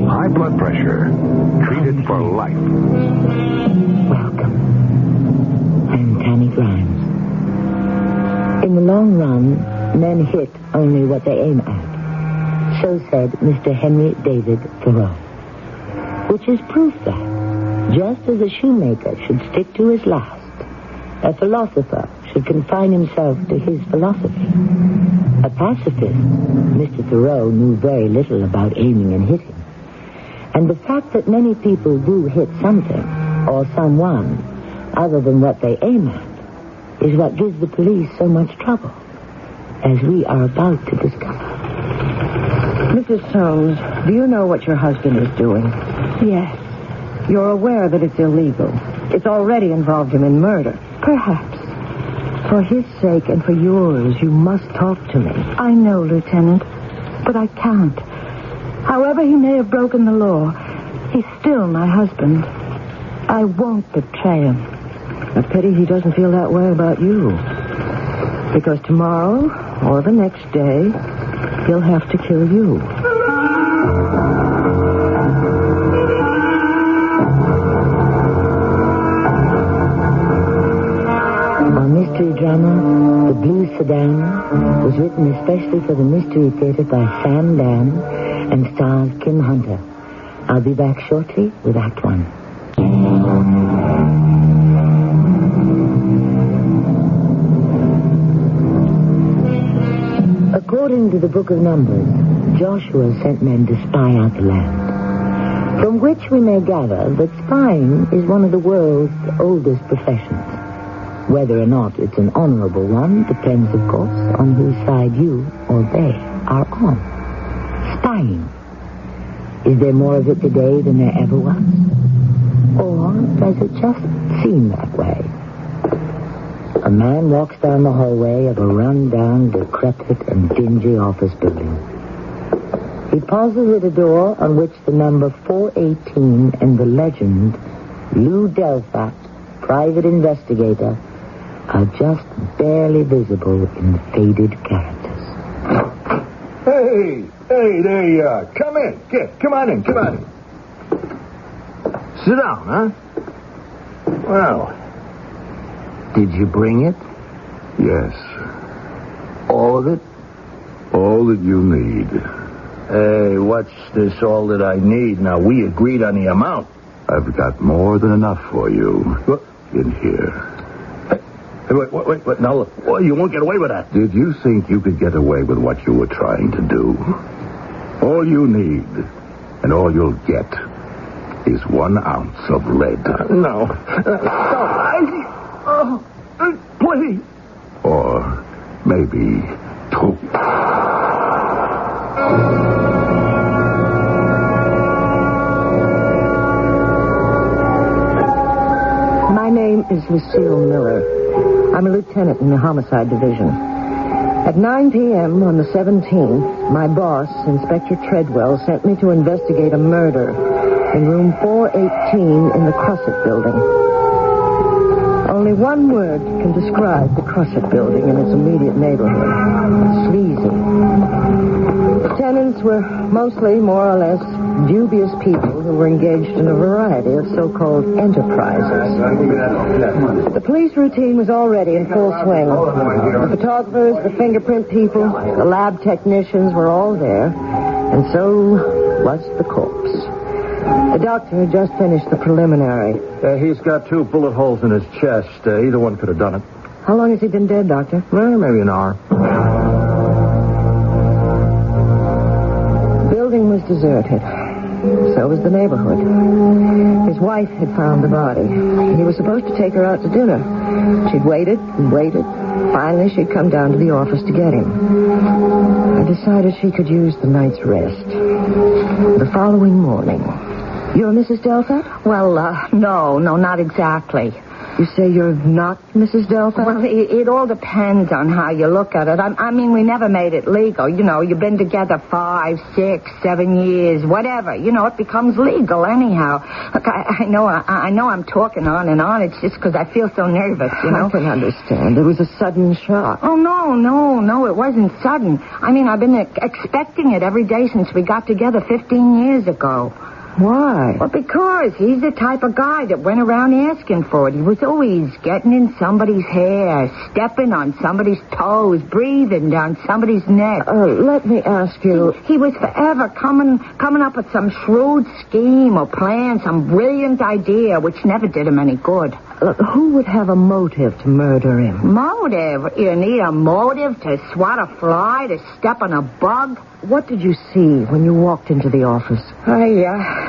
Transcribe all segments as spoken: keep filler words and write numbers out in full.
high blood pressure. Treated for life. Welcome. I'm Tammy Grimes. In the long run, men hit only what they aim at. So said Mister Henry David Thoreau. Which is proof that, just as a shoemaker should stick to his last, a philosopher should confine himself to his philosophy. A pacifist, Mister Thoreau knew very little about aiming and hitting. And the fact that many people do hit something, or someone, other than what they aim at, is what gives the police so much trouble, as we are about to discover. Missus Soames, do you know what your husband is doing? Yes. You're aware that it's illegal. It's already involved him in murder. Perhaps. For his sake and for yours, you must talk to me. I know, Lieutenant, but I can't. However he may have broken the law, he's still my husband. I won't betray him. A pity he doesn't feel that way about you. Because tomorrow, or the next day, he'll have to kill you. Our mystery drama, The Blue Sedan, was written especially for the Mystery Theater by Sam Dan and stars Kim Hunter. I'll be back shortly with Act One. According to the Book of Numbers, Joshua sent men to spy out the land, from which we may gather that spying is one of the world's oldest professions. Whether or not it's an honorable one depends, of course, on whose side you or they are on. Spying. Is there more of it today than there ever was? Or does it just seem that way? A man walks down the hallway of a run-down, decrepit, and dingy office building. He pauses at a door on which the number four eighteen and the legend, Lou Delphat, private investigator, are just barely visible in faded characters. Hey, hey, there you are. Come in. Get, come on in, come on in. Sit down, huh? Well, did you bring it? Yes. All of it? All that you need. Hey, what's this all that I need? Now, we agreed on the amount. I've got more than enough for you. What? In here. Hey, wait, wait, wait, wait. Now, well, you won't get away with that. Did you think you could get away with what you were trying to do? All you need, and all you'll get, is one ounce of lead. Uh, no. Uh, no, I... Oh, uh, please. Or maybe two. My name is Lucille Miller. I'm a lieutenant in the Homicide Division. At nine p.m. on the seventeenth, my boss, Inspector Treadwell, sent me to investigate a murder in room four eighteen in the Crusset Building. Only one word can describe the Crusset Building and its immediate neighborhood. Sleazy. The tenants were mostly more or less dubious people who were engaged in a variety of so-called enterprises. The police routine was already in full swing. The photographers, the fingerprint people, the lab technicians were all there, and so was the corpse. The doctor had just finished the preliminary. Uh, he's got two bullet holes in his chest. Uh, either one could have done it. How long has he been dead, Doctor? Well, maybe an hour. The building was deserted. So was the neighborhood. His wife had found the body. He was supposed to take her out to dinner. She'd waited and waited. Finally, she'd come down to the office to get him. I decided she could use the night's rest. The following morning... You're Missus Delphat? Well, uh, no, no, not exactly. You say you're not Missus Delphat? Well, it, it all depends on how you look at it. I, I mean, we never made it legal. You know, you've been together five, six, seven years, whatever. You know, it becomes legal anyhow. Look, I, I know I, I know I'm talking on and on. It's just because I feel so nervous, you know. I can understand. It was a sudden shock. Oh, no, no, no, it wasn't sudden. I mean, I've been ex- expecting it every day since we got together fifteen years ago. Why? Well, because he's the type of guy that went around asking for it. He was always getting in somebody's hair, stepping on somebody's toes, breathing down somebody's neck. Uh, let me ask you. He, he was forever coming coming up with some shrewd scheme or plan, some brilliant idea, which never did him any good. Look, who would have a motive to murder him? Motive? You need a motive to swat a fly, to step on a bug? What did you see when you walked into the office? I,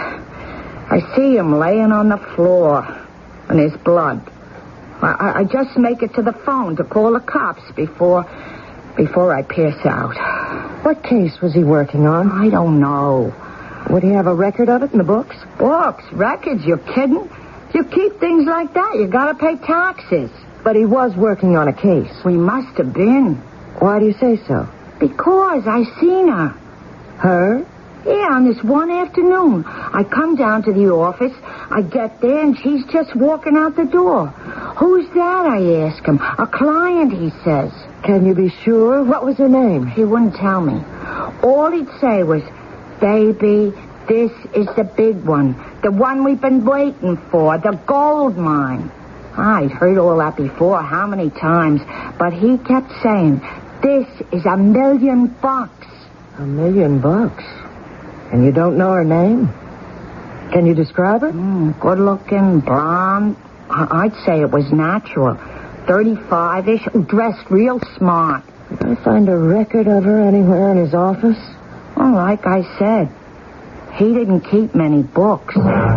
uh, I see him laying on the floor, and his blood. I, I just make it to the phone to call the cops before, before I pass out. What case was he working on? I don't know. Would he have a record of it in the books? Books? Records? You're kidding? You keep things like that, you gotta pay taxes. But he was working on a case. We must have been. Why do you say so? Because I seen her. Her? Yeah, on this one afternoon. I come down to the office, I get there, and she's just walking out the door. Who's that, I ask him. A client, he says. Can you be sure? What was her name? He wouldn't tell me. All he'd say was, baby, this is the big one. The one we've been waiting for. The gold mine. I'd heard all that before, how many times. But he kept saying, this is a million bucks. A million bucks? And you don't know her name? Can you describe her? Mm, good-looking, blonde. I'd say it was natural. thirty-five-ish, dressed real smart. Did I find a record of her anywhere in his office? Well, like I said, he didn't keep many books.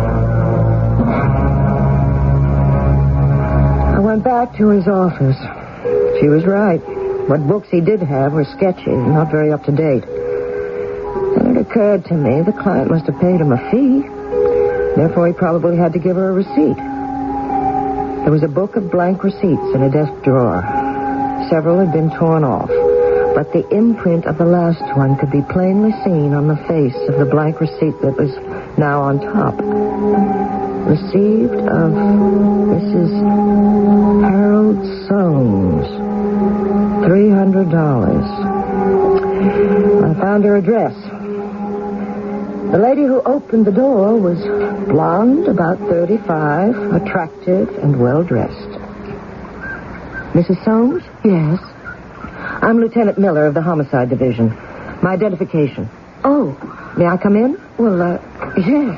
I went back to his office. She was right. What books he did have were sketchy, not very up to date. Then it occurred to me the client must have paid him a fee. Therefore, he probably had to give her a receipt. There was a book of blank receipts in a desk drawer. Several had been torn off, but the imprint of the last one could be plainly seen on the face of the blank receipt that was now on top. Received of Missus Harold Soames. Three hundred dollars. I found her address. The lady who opened the door was blonde, about thirty-five, attractive, and well-dressed. Missus Soames? Yes. I'm Lieutenant Miller of the Homicide Division. My identification. Oh. May I come in? Well, uh, yes.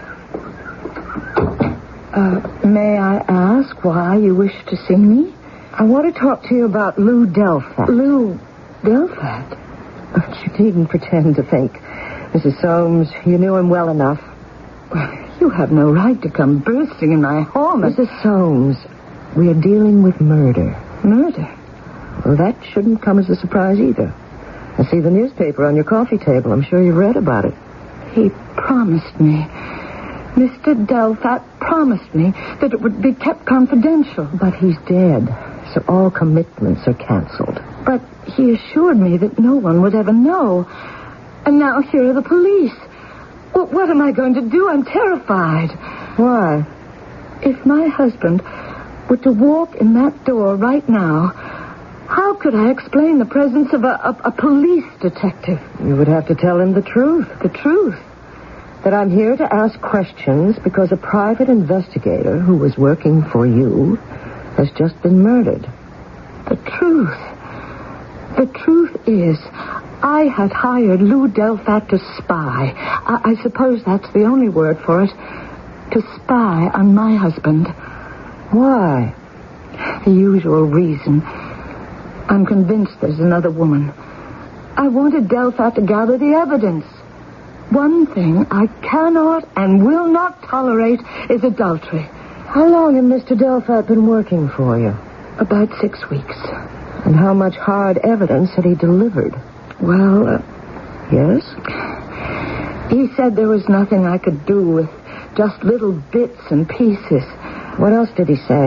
Uh, may I ask why you wish to see me? I want to talk to you about Lou Delphat. Lou Delphat? You needn't pretend to think. Missus Soames, you knew him well enough. Well, you have no right to come bursting in my home. Missus Soames, we are dealing with murder. Murder? Well, that shouldn't come as a surprise either. I see the newspaper on your coffee table. I'm sure you've read about it. He promised me. Mister Delphat promised me that it would be kept confidential. But he's dead, so all commitments are canceled. But he assured me that no one would ever know. And now here are the police. Well, what am I going to do? I'm terrified. Why? If my husband were to walk in that door right now, how could I explain the presence of a, a, a police detective? You would have to tell him the truth. The truth? That I'm here to ask questions because a private investigator who was working for you has just been murdered. The truth? The truth is, I had hired Lou Delphat to spy. I, I suppose that's the only word for it. To spy on my husband. Why? The usual reason. I'm convinced there's another woman. I wanted Delphat to gather the evidence. One thing I cannot and will not tolerate is adultery. How long had Mister Delphat been working for you? About six weeks. And how much hard evidence had he delivered? Well, uh, yes? He said there was nothing I could do with just little bits and pieces. What else did he say?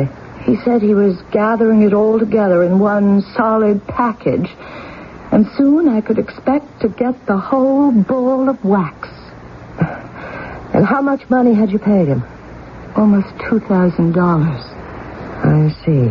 He said he was gathering it all together in one solid package, and soon I could expect to get the whole ball of wax. And how much money had you paid him? Almost two thousand dollars. I see.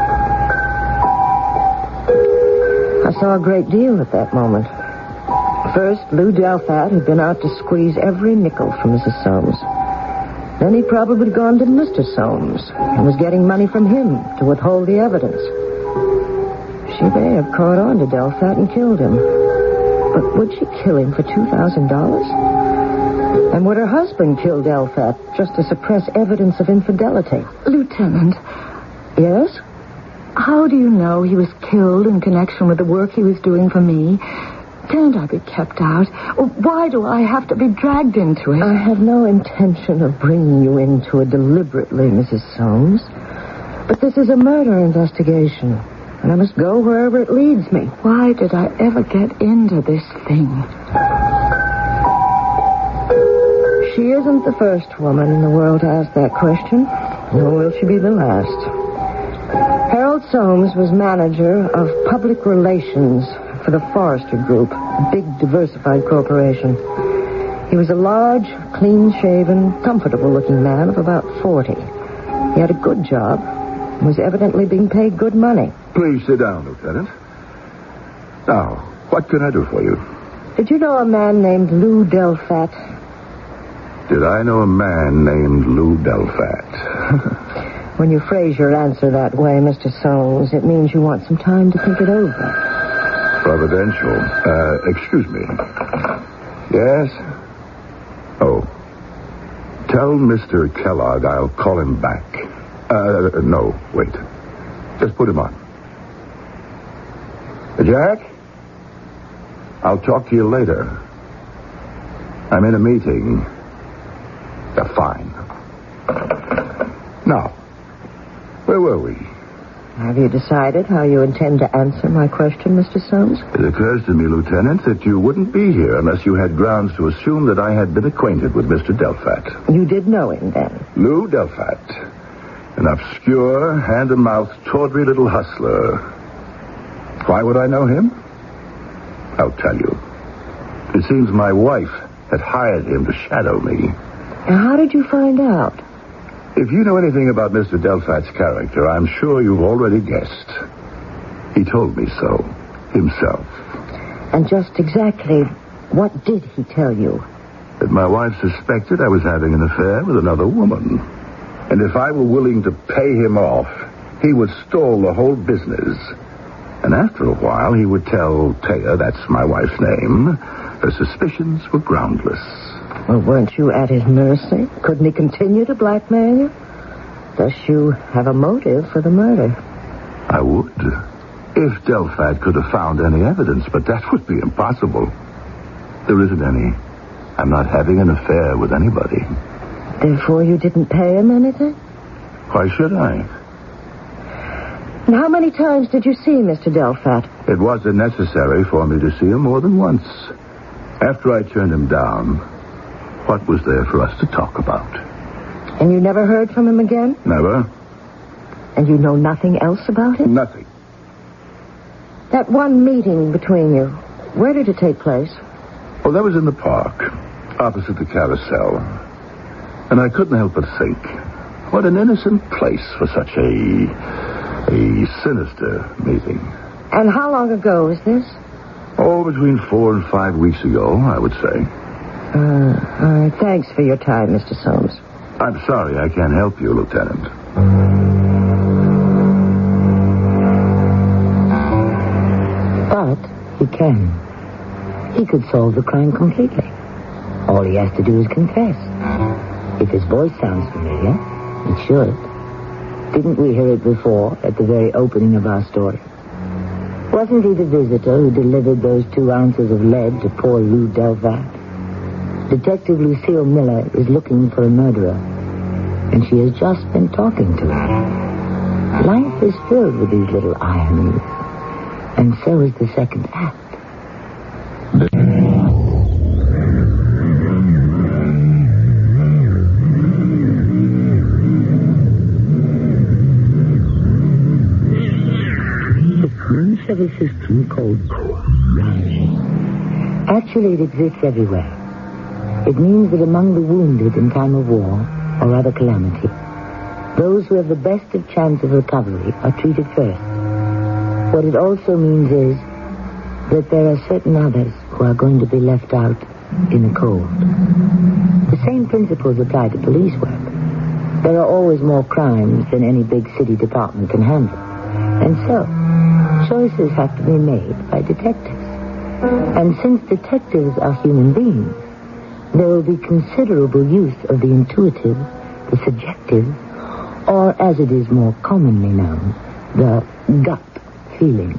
I saw a great deal at that moment. First, Lou Delfat had been out to squeeze every nickel from Missus Soames. Then he'd probably gone to Mister Soames and was getting money from him to withhold the evidence. She may have caught on to Delfat and killed him. But would she kill him for two thousand dollars? And would her husband kill Delfat just to suppress evidence of infidelity? Lieutenant. Yes? How do you know he was killed in connection with the work he was doing for me? Can't I be kept out? Why do I have to be dragged into it? I have no intention of bringing you into it deliberately, Missus Soames. But this is a murder investigation, and I must go wherever it leads me. Why did I ever get into this thing? She isn't the first woman in the world to ask that question, nor will she be the last. Harold Soames was manager of public relations for the Forrester Group, a big diversified corporation. He was a large, clean-shaven, comfortable-looking man of about forty. He had a good job and was evidently being paid good money. Please sit down, Lieutenant. Now, what can I do for you? Did you know a man named Lou Delfat? Did I know a man named Lou Delfat? When you phrase your answer that way, Mister Soames, it means you want some time to think it over. Providential. Uh, excuse me. Yes? Oh. Tell Mister Kellogg I'll call him back. Uh, no, wait. Just put him on. Jack? I'll talk to you later. I'm in a meeting. Yeah, fine. Now, where were we? Have you decided how you intend to answer my question, Mister Soames? It occurs to me, Lieutenant, that you wouldn't be here unless you had grounds to assume that I had been acquainted with Mister Delfat. You did know him, then? Lou Delfat. An obscure, hand-to-mouth, tawdry little hustler. Why would I know him? I'll tell you. It seems my wife had hired him to shadow me. And how did you find out? If you know anything about Mister Delfat's character, I'm sure you've already guessed. He told me so, himself. And just exactly what did he tell you? That my wife suspected I was having an affair with another woman. And if I were willing to pay him off, he would stall the whole business. And after a while, he would tell Taya, that's my wife's name, her suspicions were groundless. Well, weren't you at his mercy? Couldn't he continue to blackmail you? Thus you have a motive for the murder. I would. If Delfat could have found any evidence, but that would be impossible. There isn't any. I'm not having an affair with anybody. Therefore you didn't pay him anything? Why should I? And how many times did you see Mister Delfat? It wasn't necessary for me to see him more than once. After I turned him down, what was there for us to talk about? And you never heard from him again? Never. And you know nothing else about him? Nothing. That one meeting between you, where did it take place? Oh, that was in the park, opposite the carousel. And I couldn't help but think, what an innocent place for such a... a sinister meeting. And how long ago was this? Oh, between four and five weeks ago, I would say. Uh, all right. Thanks for your time, Mister Soames. I'm sorry I can't help you, Lieutenant. But he can. He could solve the crime completely. All he has to do is confess. If his voice sounds familiar, it should. Didn't we hear it before at the very opening of our story? Wasn't he the visitor who delivered those two ounces of lead to poor Lou Delfat? Detective Lucille Miller is looking for a murderer, and she has just been talking to him. Life is filled with these little ironies, and so is the second act. have a system called crime. Actually, it exists everywhere. It means that among the wounded in time of war or other calamity, those who have the best of chance of recovery are treated first. What it also means is that there are certain others who are going to be left out in the cold. The same principles apply to police work. There are always more crimes than any big city department can handle. And so, choices have to be made by detectives. And since detectives are human beings, there will be considerable use of the intuitive, the subjective, or as it is more commonly known, the gut feeling.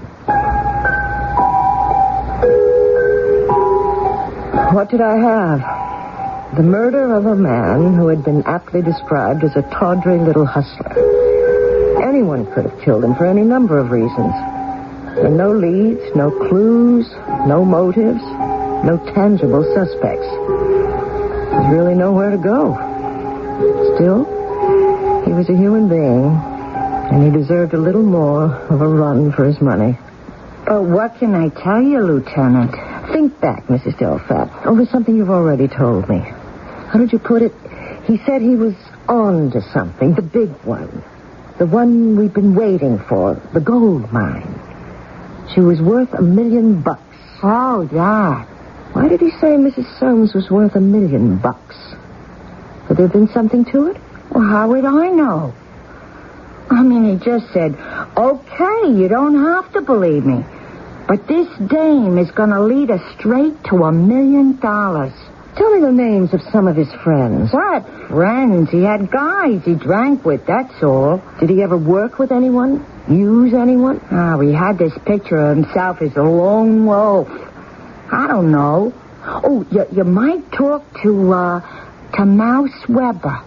What did I have? The murder of a man who had been aptly described as a tawdry little hustler. Anyone could have killed him for any number of reasons. There were no leads, no clues, no motives, no tangible suspects. There's really nowhere to go. Still, he was a human being, and he deserved a little more of a run for his money. Oh, what can I tell you, Lieutenant? Think back, Missus Delfat, over something you've already told me. How did you put it? He said he was on to something, the big one. The one we've been waiting for, the gold mine. She was worth a million bucks. Oh, that. Why did he say Missus Soames was worth a million bucks? Had there been something to it? Well, how would I know? I mean, he just said, okay, you don't have to believe me. But this dame is going to lead us straight to a million dollars. Tell me the names of some of his friends. What friends? He had guys he drank with, that's all. Did he ever work with anyone? Use anyone? Oh, he had this picture of himself as a lone wolf. I don't know. Oh, you, you might talk to, uh, to Mouse Weber.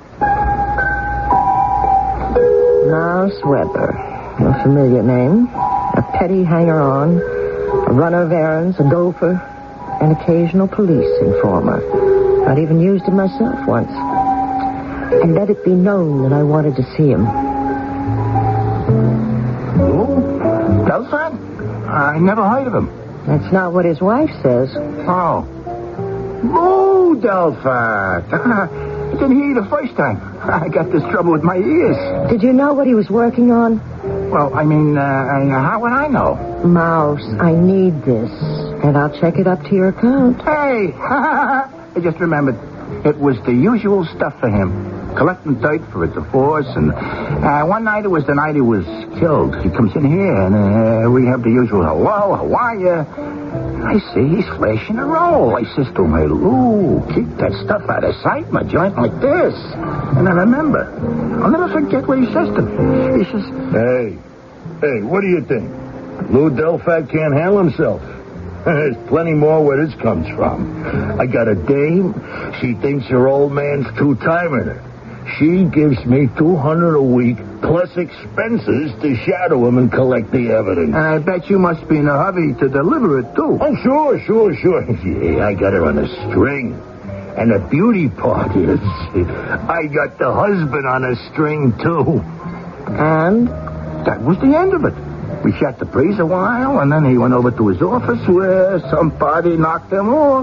Mouse Weber. A familiar name. A petty hanger-on. A runner of errands. A gopher. An occasional police informer. I'd even used him myself once. And let it be known that I wanted to see him. Who? Delfat? I never heard of him. That's not what his wife says. Oh. Lou Delfat. I didn't hear you the first time. I got this trouble with my ears. Did you know what he was working on? Well, I mean, uh, how would I know? Mouse, I need this. And I'll check it up to your account. Hey! I just remembered. It was the usual stuff for him. Collecting dirt for a divorce, and uh, one night it was the night he was killed. He comes in here, and uh, we have the usual hello, how are you? I see he's flashing a roll. I says to him, hey, Lou, keep that stuff out of sight, my joint like this. And I remember, I'll never forget what he says to me. He says, Hey, hey, what do you think? Lou Delfat can't handle himself. There's plenty more where this comes from. I got a dame. She thinks your old man's two-timing her. She gives me two hundred a week plus expenses to shadow him and collect the evidence. and I bet you must be in a hurry to deliver it, too. Oh, sure, sure, sure. Yeah, I got her on a string. And the beauty part is, I got the husband on a string, too. And? That was the end of it. We shot the breeze a while, and then he went over to his office where somebody knocked him off.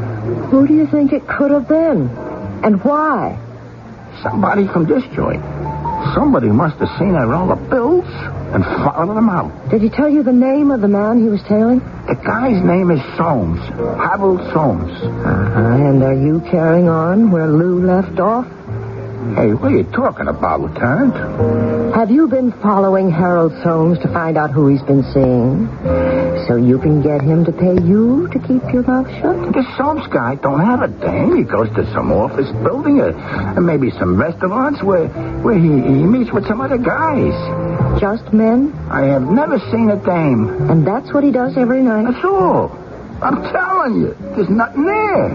Who do you think it could have been? And why? Somebody from this joint. Somebody must have seen her roll of bills and followed him out. Did he tell you the name of the man he was tailing? The guy's name is Soames. Harold Soames. Uh-huh. And are you carrying on where Lou left off? Hey, what are you talking about, Lieutenant? Have you been following Harold Soames to find out who he's been seeing? So you can get him to pay you to keep your mouth shut? This Soames guy don't have a dame. He goes to some office building or, or maybe some restaurants where where he, he meets with some other guys. Just men? I have never seen a dame. And that's what he does every night? That's all. I'm telling you, there's nothing there.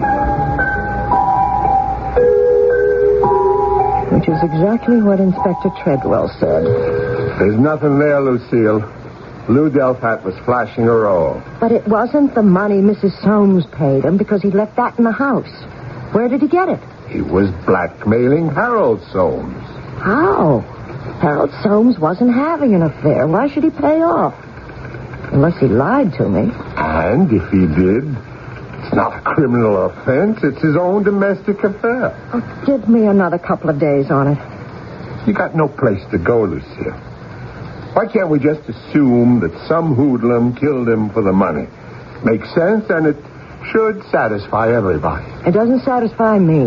Which is exactly what Inspector Treadwell said. There's nothing there, Lucille. Lou Delfat was flashing a roll. But it wasn't the money Missus Soames paid him because he left that in the house. Where did he get it? He was blackmailing Harold Soames. How? Harold Soames wasn't having an affair. Why should he pay off? Unless he lied to me. And if he did, it's not a criminal offense. It's his own domestic affair. Oh, give me another couple of days on it. You got no place to go, Lucille. Why can't we just assume that some hoodlum killed him for the money? Makes sense, and it should satisfy everybody. It doesn't satisfy me.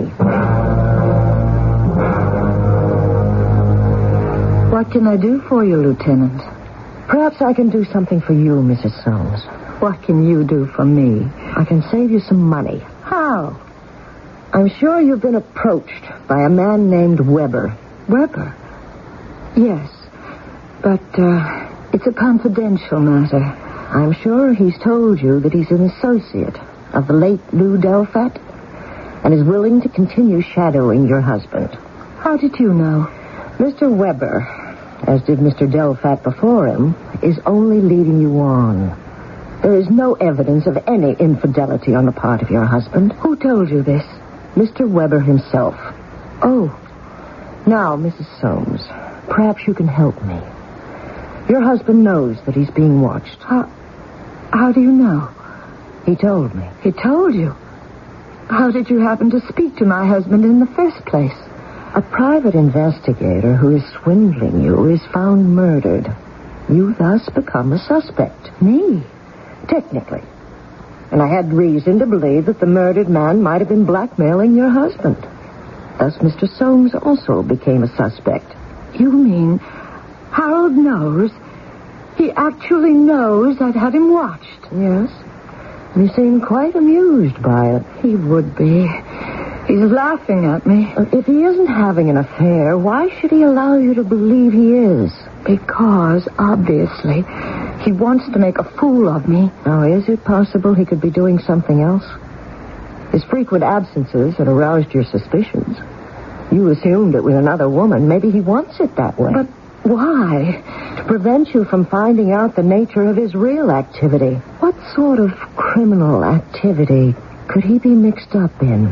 What can I do for you, Lieutenant? Perhaps I can do something for you, Missus Soames. What can you do for me? I can save you some money. How? I'm sure you've been approached by a man named Weber. Weber? Yes, but uh, it's a confidential matter. I'm sure he's told you that he's an associate of the late Lou Delphat and is willing to continue shadowing your husband. How did you know? Mister Weber, as did Mister Delphat before him, is only leading you on. There is no evidence of any infidelity on the part of your husband. Who told you this? Mister Weber himself. Oh. Now, Missus Soames, perhaps you can help me. Your husband knows that he's being watched. How, how do you know? He told me. He told you? How did you happen to speak to my husband in the first place? A private investigator who is swindling you is found murdered. You thus become a suspect. Me? Technically. And I had reason to believe that the murdered man might have been blackmailing your husband. Thus, Mister Soames also became a suspect. You mean Harold knows? He actually knows I've had him watched? Yes. You seem quite amused by it. He would be. He's laughing at me. If he isn't having an affair, why should he allow you to believe he is? Because, obviously, he wants to make a fool of me. Now, is it possible he could be doing something else? His frequent absences had aroused your suspicions. You assumed it was another woman. Maybe he wants it that way. But why? To prevent you from finding out the nature of his real activity. What sort of criminal activity could he be mixed up in?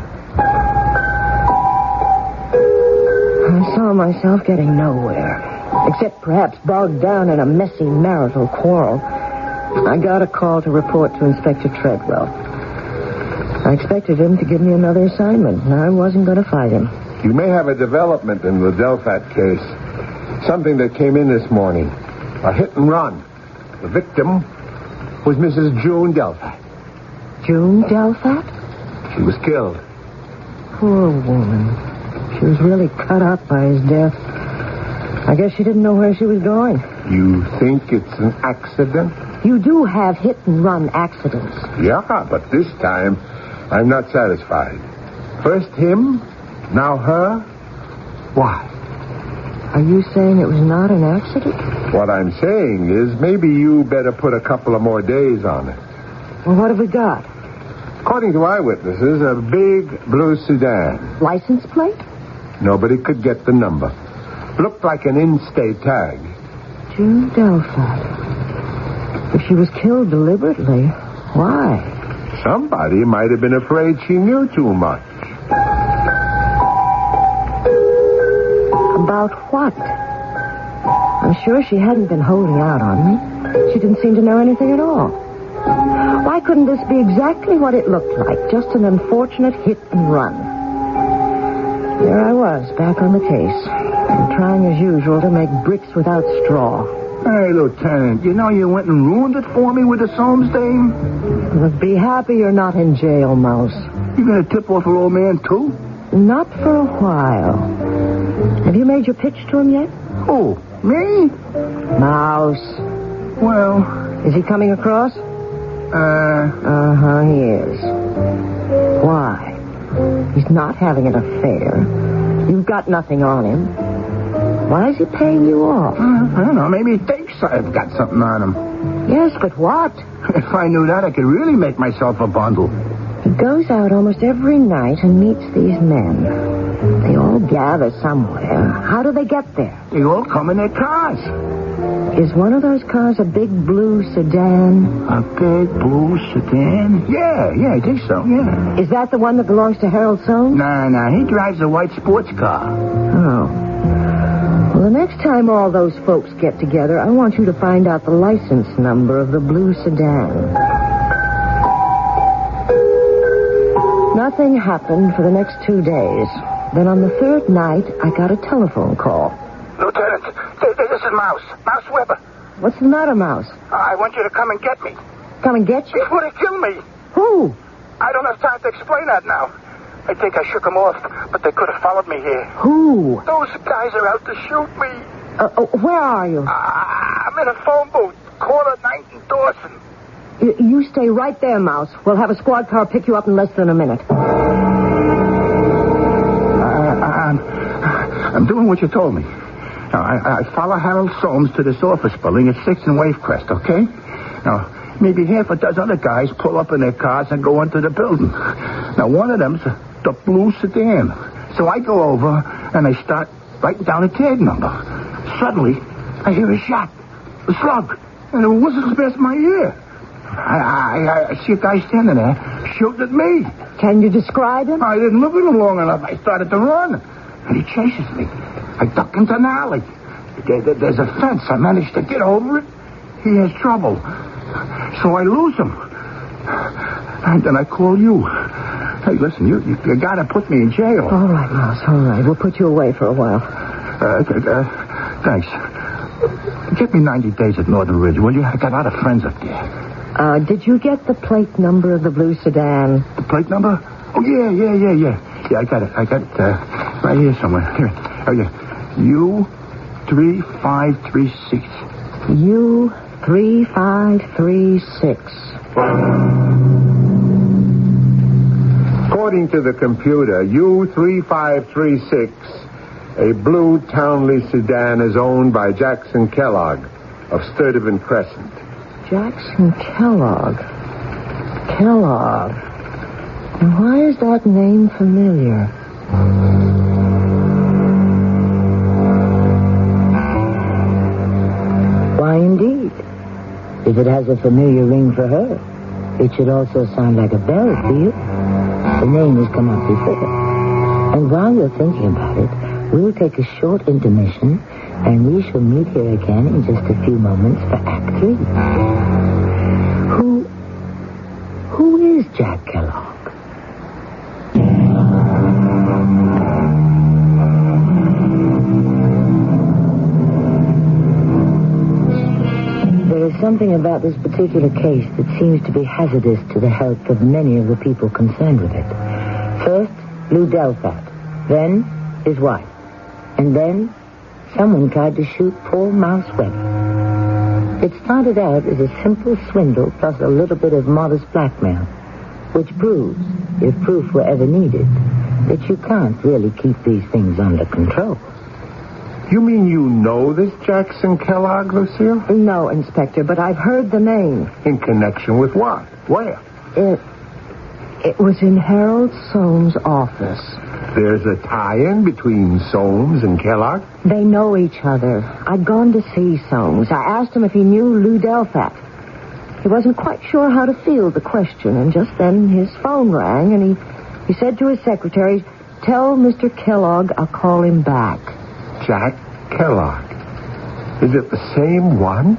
I saw myself getting nowhere, except perhaps bogged down in a messy marital quarrel. I got a call to report to Inspector Treadwell. I expected him to give me another assignment, and I wasn't going to fight him. You may have a development in the Delphat case. Something that came in this morning. A hit and run. The victim was Missus June Delphat. June Delphat? She was killed. Poor woman. She was really cut up by his death. I guess she didn't know where she was going. You think it's an accident? You do have hit-and-run accidents. Yeah, but this time, I'm not satisfied. First him, now her. Why? Are you saying it was not an accident? What I'm saying is maybe you better put a couple of more days on it. Well, what have we got? According to eyewitnesses, a big blue sedan. License plate? Nobody could get the number. Looked like an in-state tag. June Delphat. If she was killed deliberately, why? Somebody might have been afraid she knew too much. About what? I'm sure she hadn't been holding out on me. She didn't seem to know anything at all. Why couldn't this be exactly what it looked like? Just an unfortunate hit and run. There I was, back on the case, and trying as usual to make bricks without straw. Hey, Lieutenant, you know you went and ruined it for me with the Soames dame? But be happy you're not in jail, Mouse. You gonna tip off her old man, too? Not for a while. Have you made your pitch to him yet? Who, me? Mouse. Well... Is he coming across? Uh... Uh-huh, he is. Why? He's not having an affair. You've got nothing on him. Why is he paying you off? Uh, I don't know. Maybe he thinks I've got something on him. Yes, but what? If I knew that, I could really make myself a bundle. He goes out almost every night and meets these men. They all gather somewhere. How do they get there? They all come in their cars. Is one of those cars a big blue sedan? A big blue sedan? Yeah, yeah, I think so, yeah. Is that the one that belongs to Harold Soames? Nah, nah, he drives a white sports car. Oh. Well, the next time all those folks get together, I want you to find out the license number of the blue sedan. Nothing happened for the next two days. Then on the third night, I got a telephone call. Lieutenant, th- th- this is Mouse. Mouse Weber. What's the matter, Mouse? I want you to come and get me. Come and get you? Before they kill me. Who? I don't have time to explain that now. I think I shook them off, but they could have followed me here. Who? Those guys are out to shoot me. Uh, uh, where are you? Uh, I'm in a phone booth. Corner ninth and Dawson. Y- you stay right there, Mouse. We'll have a squad car pick you up in less than a minute. Uh, I'm, I'm doing what you told me. Now, I, I follow Harold Soames to this office building at sixth and Wavecrest, okay? Now, maybe half a dozen other guys pull up in their cars and go into the building. Now, one of them's the blue sedan. So I go over and I start writing down a tag number. Suddenly, I hear a shot, a slug, and it whistles past my ear. I, I, I see a guy standing there shooting at me. Can you describe him? I didn't look at him long enough. I started to run, and he chases me. I duck into an alley. There, there, there's a fence. I managed to get over it. He has trouble. So I lose him. And then I call you. Hey, listen, you, you, you gotta put me in jail. All right, Mouse, all right. We'll put you away for a while. Uh, uh, thanks. Get me ninety days at Northern Ridge, will you? I got a lot of friends up there. Uh, did you get the plate number of the blue sedan? The plate number? Oh, yeah, yeah, yeah, yeah. Yeah, I got it. I got it uh, right here somewhere. Here. Oh, yeah. U three five three six. U three five three six. According to the computer, U three five three six, a blue Townley sedan, is owned by Jackson Kellogg of Sturtevant Crescent. Jackson Kellogg. Kellogg. And why is that name familiar? Why, indeed. If it has a familiar ring for her, it should also sound like a bell to you. The name has come up before. And while you're thinking about it, we'll take a short intermission, and we shall meet here again in just a few moments for Act Three. Who... Who is Jack Kellogg? There is something about this particular case that seems to be hazardous to the health of many of the people concerned with it. First, Lou Delfat. Then, his wife. And then, someone tried to shoot poor Mouse Weber. It started out as a simple swindle plus a little bit of modest blackmail, which proves, if proof were ever needed, that you can't really keep these things under control. You mean you know this Jackson Kellogg, Lucille? No, Inspector, but I've heard the name. In connection with what? Where? It... It was in Harold Soames' office. There's a tie-in between Soames and Kellogg? They know each other. I'd gone to see Soames. I asked him if he knew Lou Delfat. He wasn't quite sure how to field the question, and just then his phone rang, and he, he said to his secretary, "Tell Mister Kellogg I'll call him back." Jack Kellogg. Is it the same one?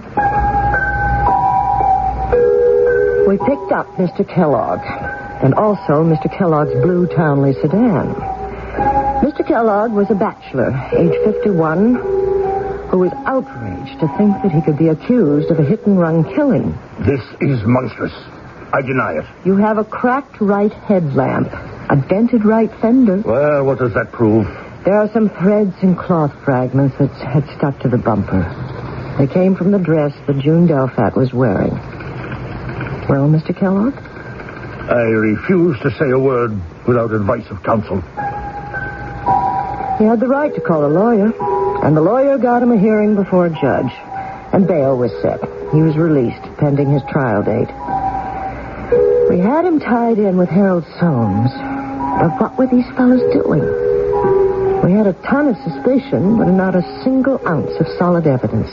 We picked up Mister Kellogg, and also Mister Kellogg's blue Townley sedan. Mister Kellogg was a bachelor, age fifty-one, who was outraged to think that he could be accused of a hit-and-run killing. This is monstrous. I deny it. You have a cracked right headlamp, a dented right fender. Well, what does that prove? There are some threads and cloth fragments that had stuck to the bumper. They came from the dress that June Delfat was wearing. Well, Mister Kellogg? I refuse to say a word without advice of counsel. He had the right to call a lawyer, and the lawyer got him a hearing before a judge, and bail was set. He was released pending his trial date. We had him tied in with Harold Soames, but what were these fellows doing? We had a ton of suspicion, but not a single ounce of solid evidence.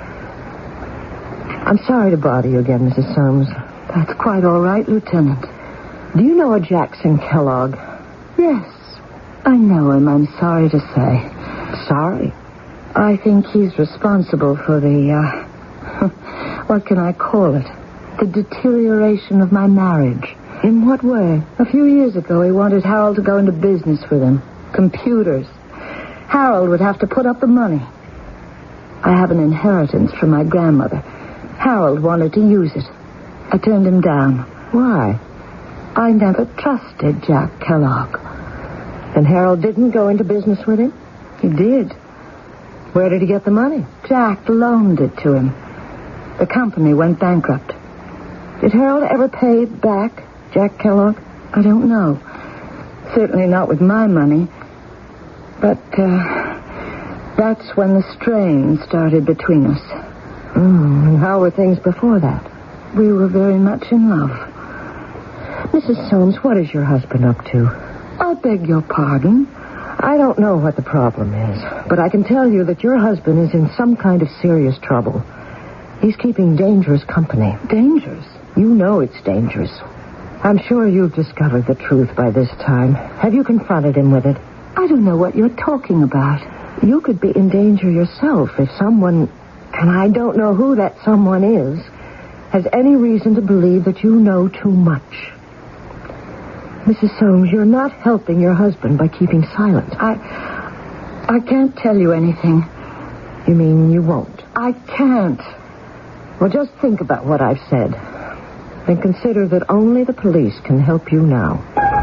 I'm sorry to bother you again, Missus Soames. That's quite all right, Lieutenant. Do you know a Jackson Kellogg? Yes, I know him, I'm sorry to say. Sorry? I think he's responsible for the, uh, what can I call it? The deterioration of my marriage. In what way? A few years ago, he wanted Harold to go into business with him. Computers. Harold would have to put up the money. I have an inheritance from my grandmother. Harold wanted to use it. I turned him down. Why? I never trusted Jack Kellogg. And Harold didn't go into business with him? He did. Where did he get the money? Jack loaned it to him. The company went bankrupt. Did Harold ever pay back Jack Kellogg? I don't know. Certainly not with my money. But, uh, that's when the strain started between us. Mm, and how were things before that? We were very much in love. Missus Soames, what is your husband up to? I beg your pardon. I don't know what the problem is, but I can tell you that your husband is in some kind of serious trouble. He's keeping dangerous company. Dangerous? You know it's dangerous. I'm sure you've discovered the truth by this time. Have you confronted him with it? I don't know what you're talking about. You could be in danger yourself if someone, and I don't know who that someone is, has any reason to believe that you know too much. Missus Soames, you're not helping your husband by keeping silent. I... I can't tell you anything. You mean you won't? I can't. Well, just think about what I've said. And consider that only the police can help you now.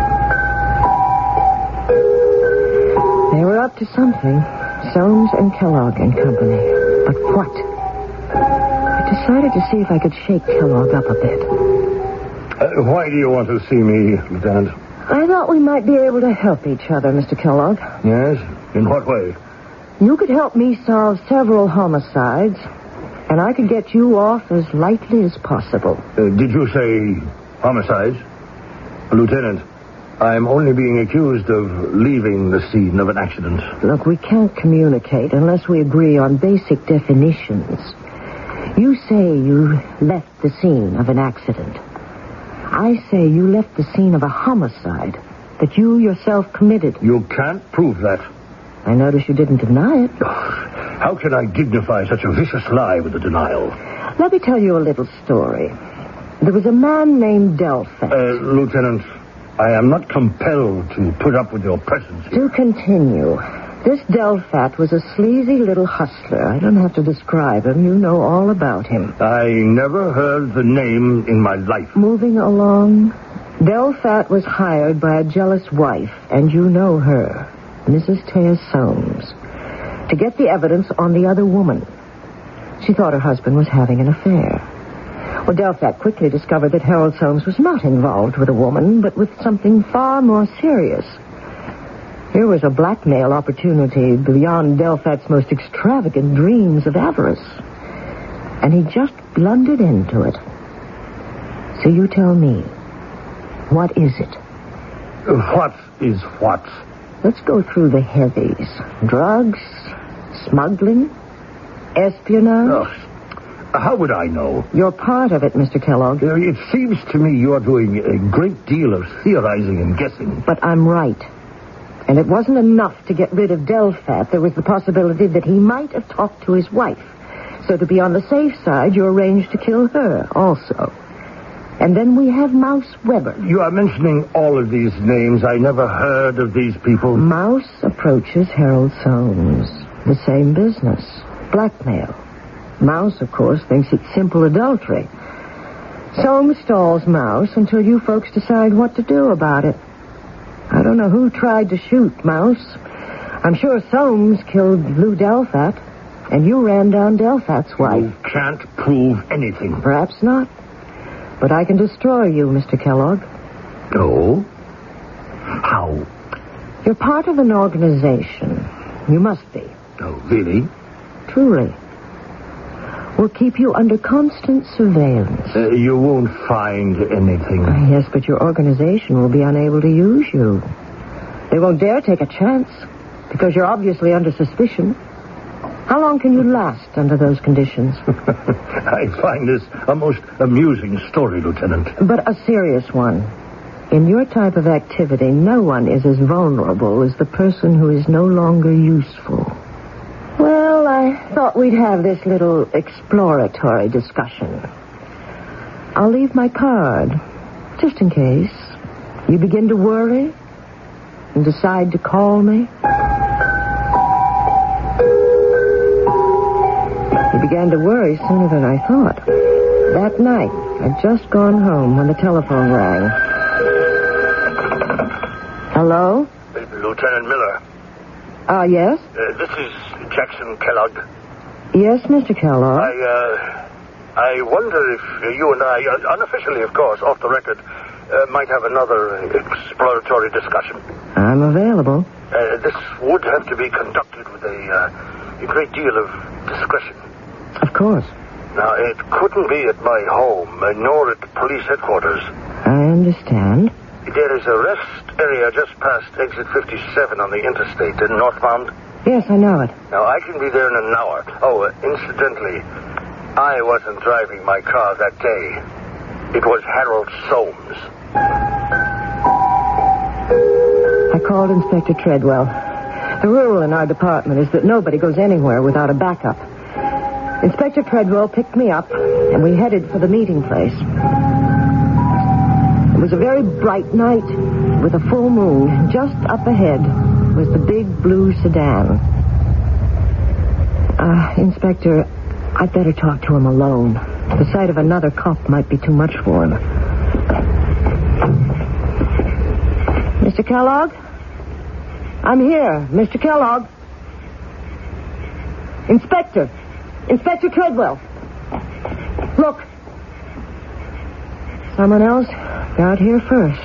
They were up to something. Soames and Kellogg and Company. But what? I decided to see if I could shake Kellogg up a bit. Uh, why do you want to see me, Lieutenant? I thought we might be able to help each other, Mister Kellogg. Yes? In what way? You could help me solve several homicides, and I could get you off as lightly as possible. Uh, did you say homicides? Lieutenant, I'm only being accused of leaving the scene of an accident. Look, we can't communicate unless we agree on basic definitions. You say you left the scene of an accident. I say you left the scene of a homicide that you yourself committed. You can't prove that. I notice you didn't deny it. How can I dignify such a vicious lie with a denial? Let me tell you a little story. There was a man named Delphat. Uh, Lieutenant, I am not compelled to put up with your presence here. To continue, this Delphat was a sleazy little hustler. I don't have to describe him. You know all about him. I never heard the name in my life. Moving along, Delphat was hired by a jealous wife, and you know her, Missus Thea Soames, to get the evidence on the other woman. She thought her husband was having an affair. Well, Delphat quickly discovered that Harold Soames was not involved with a woman, but with something far more serious. Here was a blackmail opportunity beyond Delphat's most extravagant dreams of avarice. And he just blundered into it. So you tell me, what is it? What is what? Let's go through the heavies. Drugs, smuggling, espionage. Oh, how would I know? You're part of it, Mister Kellogg. Uh, It seems to me you're doing a great deal of theorizing and guessing. But I'm right. And it wasn't enough to get rid of Delphat. There was the possibility that he might have talked to his wife. So to be on the safe side, you arranged to kill her also. And then we have Mouse Weber. You are mentioning all of these names. I never heard of these people. Mouse approaches Harold Soames. The same business. Blackmail. Mouse, of course, thinks it's simple adultery. Soames stalls Mouse until you folks decide what to do about it. I don't know who tried to shoot Mouse. I'm sure Soames killed Lou Delphat, and you ran down Delphat's wife. You can't prove anything. Perhaps not. But I can destroy you, Mister Kellogg. No? How? You're part of an organization. You must be. Oh, really? Truly. We'll keep you under constant surveillance. Uh, you won't find anything. Uh, yes, but your organization will be unable to use you. They won't dare take a chance, because you're obviously under suspicion. How long can you last under those conditions? I find this a most amusing story, Lieutenant. But a serious one. In your type of activity, no one is as vulnerable as the person who is no longer useful. Well, I thought we'd have this little exploratory discussion. I'll leave my card, just in case you begin to worry and decide to call me. He began to worry sooner than I thought. That night, I'd just gone home when the telephone rang. Hello? Lieutenant Miller. Ah, uh, yes? Uh, this is Jackson Kellogg. Yes, Mister Kellogg. I, uh, I wonder if uh, you and I, uh, unofficially, of course, off the record, uh, might have another exploratory discussion. I'm available. Uh, this would have to be conducted with a, uh, a great deal of discretion. Of course. Now, it couldn't be at my home, uh, nor at police headquarters. I understand. There is a rest area just past exit fifty-seven on the interstate in northbound. Yes, I know it. Now, I can be there in an hour. Oh, uh, incidentally, I wasn't driving my car that day. It was Harold Soames. I called Inspector Treadwell. The rule in our department is that nobody goes anywhere without a backup. Inspector Treadwell picked me up, and we headed for the meeting place. It was a very bright night with a full moon. Just up ahead was the big blue sedan. Uh, Inspector, I'd better talk to him alone. The sight of another cop might be too much for him. Mister Kellogg? I'm here, Mister Kellogg. Inspector. Inspector Treadwell. Look. Someone else got here first.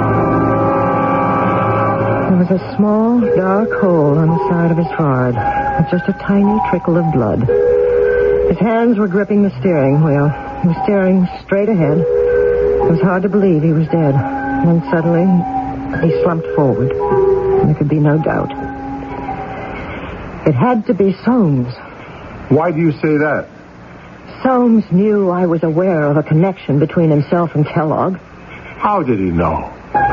There was a small, dark hole on the side of his forehead with just a tiny trickle of blood. His hands were gripping the steering wheel. He was staring straight ahead. It was hard to believe he was dead. And then suddenly, he slumped forward. And there could be no doubt. It had to be Soames. Why do you say that? Soames knew I was aware of a connection between himself and Kellogg. How did he know?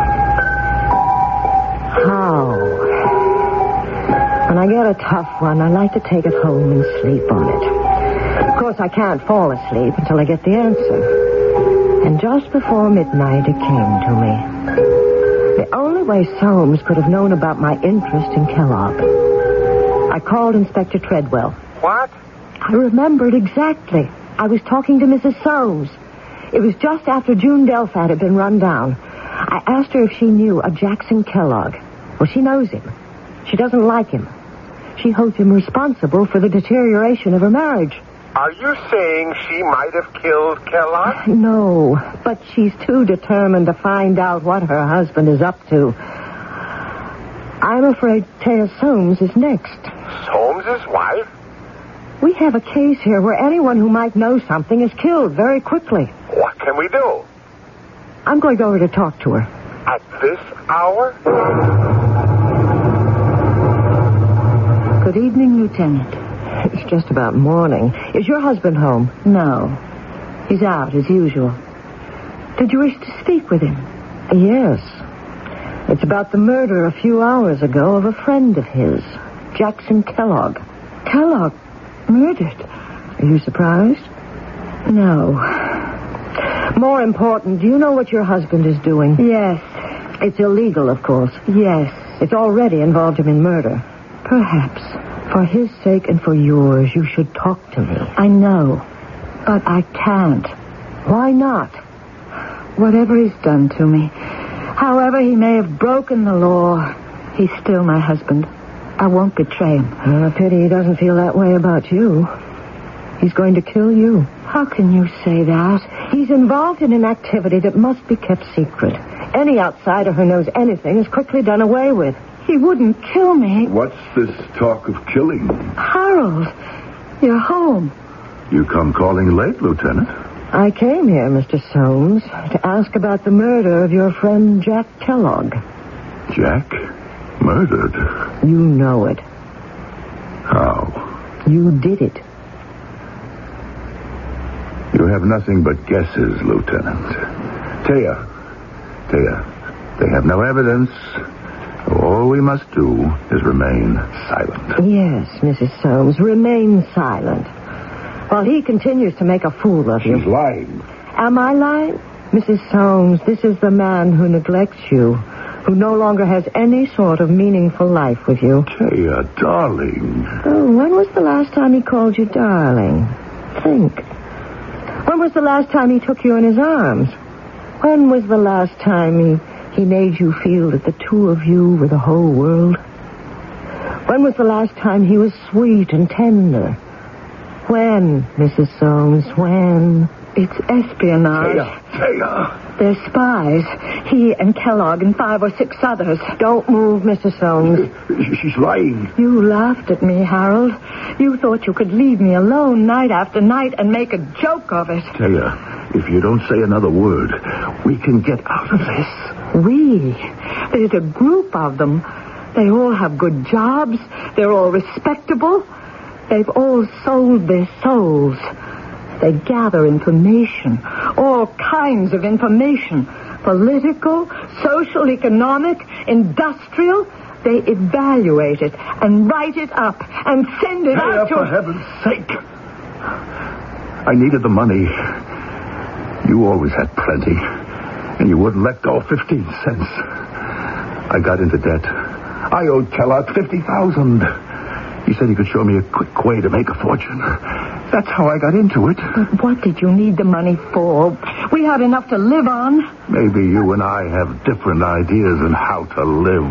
How? When I get a tough one, I like to take it home and sleep on it. Of course, I can't fall asleep until I get the answer. And just before midnight, it came to me. The only way Soames could have known about my interest in Kellogg. I called Inspector Treadwell. What? I remembered exactly. I was talking to Missus Soames. It was just after June Delphat had been run down. I asked her if she knew a Jackson Kellogg. Well, she knows him. She doesn't like him. She holds him responsible for the deterioration of her marriage. Are you saying she might have killed Kellogg? No, but she's too determined to find out what her husband is up to. I'm afraid Thea Soames is next. Soames' wife? We have a case here where anyone who might know something is killed very quickly. What can we do? I'm going to go over to talk to her. At this hour? Good evening, Lieutenant. It's just about morning. Is your husband home? No. He's out, as usual. Did you wish to speak with him? Yes. It's about the murder a few hours ago of a friend of his, Jackson Kellogg. Kellogg? Murdered? Are you surprised? No. More important, do you know what your husband is doing? Yes. It's illegal, of course. Yes. It's already involved him in murder. Perhaps. For his sake and for yours, you should talk to me. I know, but I can't. Why not? Whatever he's done to me, however he may have broken the law, he's still my husband. I won't betray him. Well, a pity he doesn't feel that way about you. He's going to kill you. How can you say that? He's involved in an activity that must be kept secret. Any outsider who knows anything is quickly done away with. He wouldn't kill me. What's this talk of killing? Harold, you're home. You come calling late, Lieutenant. I came here, Mister Soames, to ask about the murder of your friend Jack Kellogg. Jack? Murdered? You know it. How? You did it. You have nothing but guesses, Lieutenant. Thea. Thea. They have no evidence. All we must do is remain silent. Yes, Missus Soames, remain silent. While he continues to make a fool of you. She's lying. Am I lying? Missus Soames, this is the man who neglects you, who no longer has any sort of meaningful life with you. Taya, darling. Oh, when was the last time he called you darling? Think. When was the last time he took you in his arms? When was the last time he, he made you feel that the two of you were the whole world? When was the last time he was sweet and tender? When, Missus Soames, when? It's espionage. Taya, Taya. They're spies. He and Kellogg and five or six others. Don't move, Missus Soames. She's lying. You laughed at me, Harold. You thought you could leave me alone night after night and make a joke of it. Taya, if you don't say another word, we can get out of this. We? There's a group of them. They all have good jobs. They're all respectable. They've all sold their souls. They gather information, all kinds of information, political, social, economic, industrial. They evaluate it and write it up and send it Taya, out to... for heaven's sake. I needed the money. You always had plenty, and you wouldn't let go of fifteen cents. I got into debt. I owed Kellogg fifty thousand dollars. He said he could show me a quick way to make a fortune. That's how I got into it. But what did you need the money for? We had enough to live on. Maybe you and I have different ideas on how to live.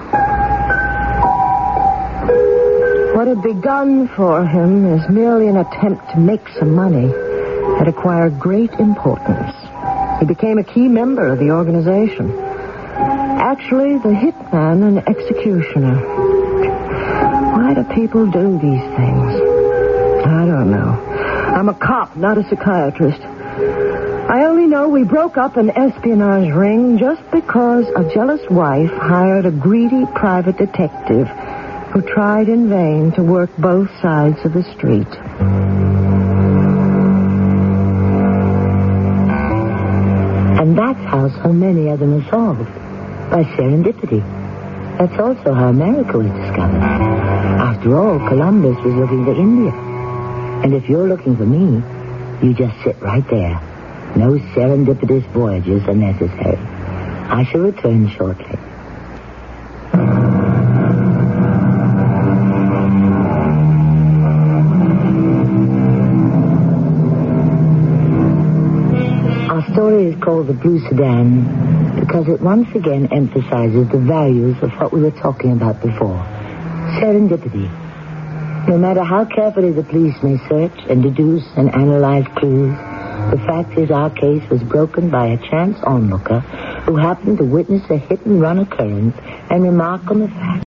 What had begun for him as merely an attempt to make some money had acquired great importance. He became a key member of the organization. Actually, the hitman and executioner. Why do people do these things? I don't know. I'm a cop, not a psychiatrist. I only know we broke up an espionage ring just because a jealous wife hired a greedy private detective who tried in vain to work both sides of the street. And that's how so many of them are solved. By serendipity. That's also how America was discovered. After all, Columbus was looking for India. And if you're looking for me, you just sit right there. No serendipitous voyages are necessary. I shall return shortly. Our story is called The Blue Sedan because it once again emphasizes the values of what we were talking about before. Serendipity. No matter how carefully the police may search and deduce and analyze clues, the fact is our case was broken by a chance onlooker who happened to witness a hit-and-run occurrence and remark on the fact